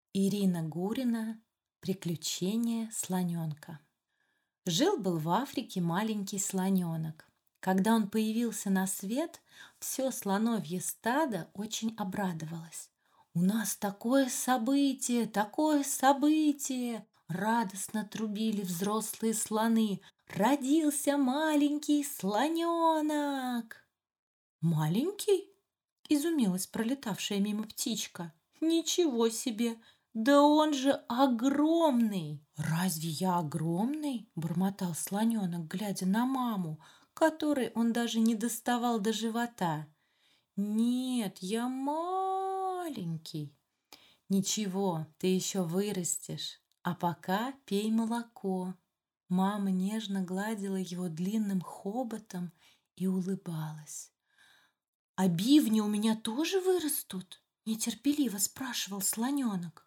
Ирина Гурина. Приключения слоненка. Жил-был в Африке маленький слоненок. Когда он появился на свет, все слоновье стадо очень обрадовалось. «У нас такое событие, такое событие!» Радостно трубили взрослые слоны. «Родился маленький слоненок!» «Маленький?» — изумилась пролетавшая мимо птичка. «Ничего себе! Да он же огромный!» «Разве я огромный?» — бормотал слоненок, глядя на маму, которой он даже не доставал до живота. «Нет, я маленький». «Ничего, ты еще вырастешь, а пока пей молоко». Мама нежно гладила его длинным хоботом и улыбалась. «А бивни у меня тоже вырастут?» — нетерпеливо спрашивал слоненок.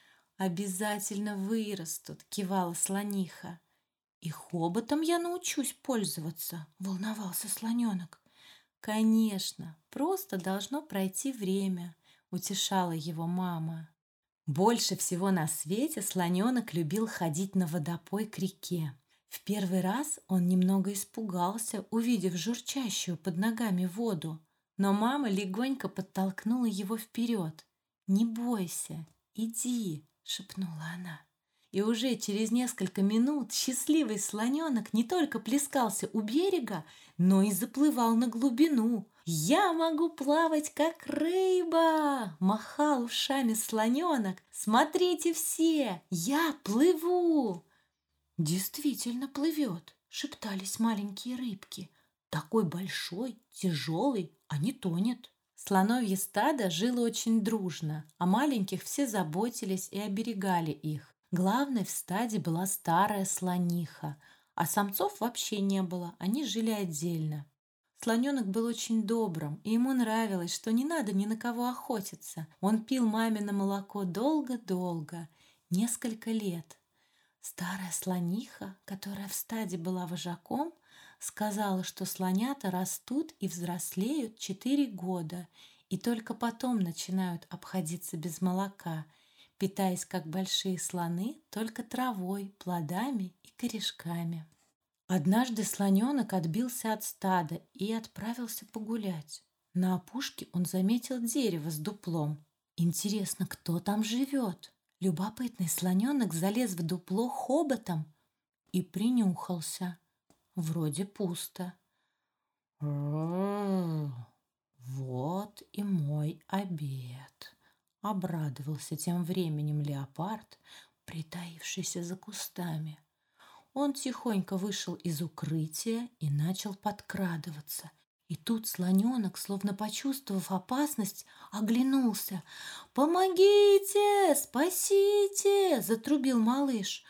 «Обязательно вырастут», — кивала слониха. «И хоботом я научусь пользоваться», — волновался слоненок. «Конечно, просто должно пройти время», — утешала его мама. Больше всего на свете слоненок любил ходить на водопой к реке. В первый раз он немного испугался, увидев журчащую под ногами воду, но мама легонько подтолкнула его вперед. «Не бойся, иди», — шепнула она. И уже через несколько минут счастливый слоненок не только плескался у берега, но и заплывал на глубину. «Я могу плавать, как рыба!» — махал ушами слоненок. «Смотрите все, я плыву!» «Действительно плывет!» — шептались маленькие рыбки. «Такой большой, тяжелый, а не тонет!» Слоновье стадо жило очень дружно, а маленьких все заботились и оберегали их. Главной в стаде была старая слониха, а самцов вообще не было, они жили отдельно. Слоненок был очень добрым, и ему нравилось, что не надо ни на кого охотиться. Он пил мамино молоко долго-долго, несколько лет. Старая слониха, которая в стаде была вожаком, сказала, что слонята растут и взрослеют 4 года, и только потом начинают обходиться без молока, питаясь, как большие слоны, только травой, плодами и корешками. Однажды слоненок отбился от стада и отправился погулять. На опушке он заметил дерево с дуплом. Интересно, кто там живет? Любопытный слоненок залез в дупло хоботом и принюхался. Вроде пусто. Вот и мой обед», — обрадовался тем временем леопард, притаившийся за кустами. Он тихонько вышел из укрытия и начал подкрадываться. И тут слоненок, словно почувствовав опасность, оглянулся. «Помогите! Спасите!» — затрубил малыш.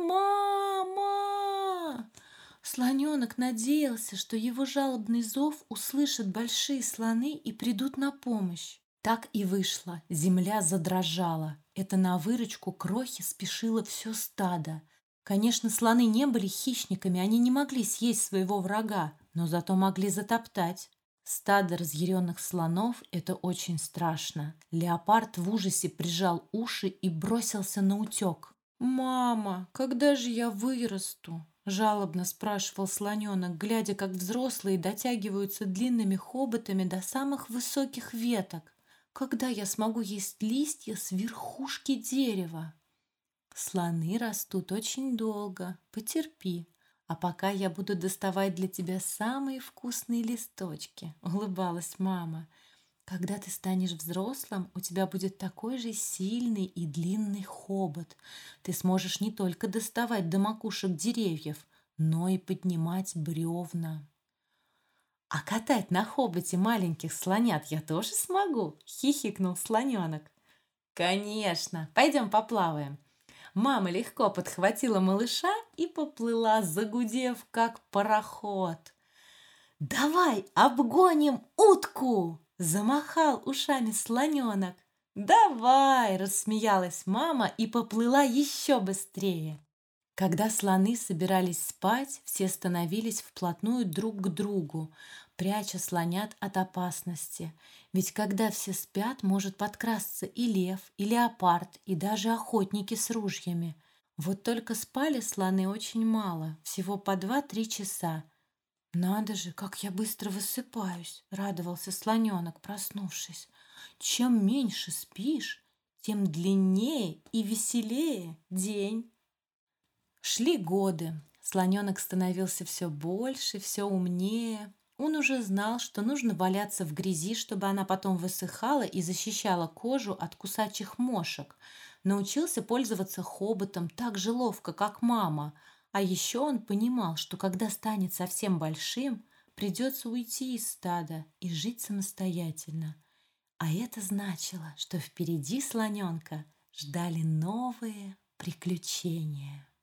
«Мама!» Слоненок надеялся, что его жалобный зов услышат большие слоны и придут на помощь. Так и вышло. Земля задрожала. Это на выручку крохи спешило все стадо. Конечно, слоны не были хищниками, они не могли съесть своего врага, но зато могли затоптать. Стадо разъяренных слонов – это очень страшно. Леопард в ужасе прижал уши и бросился на утек. «Мама, когда же я вырасту?» – жалобно спрашивал слоненок, глядя, как взрослые дотягиваются длинными хоботами до самых высоких веток. «Когда я смогу есть листья с верхушки дерева?» «Слоны растут очень долго, потерпи. А пока я буду доставать для тебя самые вкусные листочки», — улыбалась мама. «Когда ты станешь взрослым, у тебя будет такой же сильный и длинный хобот. Ты сможешь не только доставать до макушек деревьев, но и поднимать бревна». «А катать на хоботе маленьких слонят я тоже смогу?» — хихикнул слоненок. «Конечно, пойдем поплаваем». Мама легко подхватила малыша и поплыла, загудев, как пароход. «Давай обгоним утку!» — замахал ушами слоненок. «Давай!» — рассмеялась мама и поплыла еще быстрее. Когда слоны собирались спать, все становились вплотную друг к другу. пряча слонят от опасности. Ведь когда все спят, может подкрасться и лев, и леопард, и даже охотники с ружьями. Вот только спали слоны очень мало, всего по 2-3 часа. «Надо же, как я быстро высыпаюсь!» — радовался слоненок, проснувшись. «Чем меньше спишь, тем длиннее и веселее день». Шли годы. Слоненок становился все больше, все умнее. Он уже знал, что нужно валяться в грязи, чтобы она потом высыхала и защищала кожу от кусачих мошек. Научился пользоваться хоботом так же ловко, как мама. А еще он понимал, что когда станет совсем большим, придется уйти из стада и жить самостоятельно. А это значило, что впереди слоненка ждали новые приключения.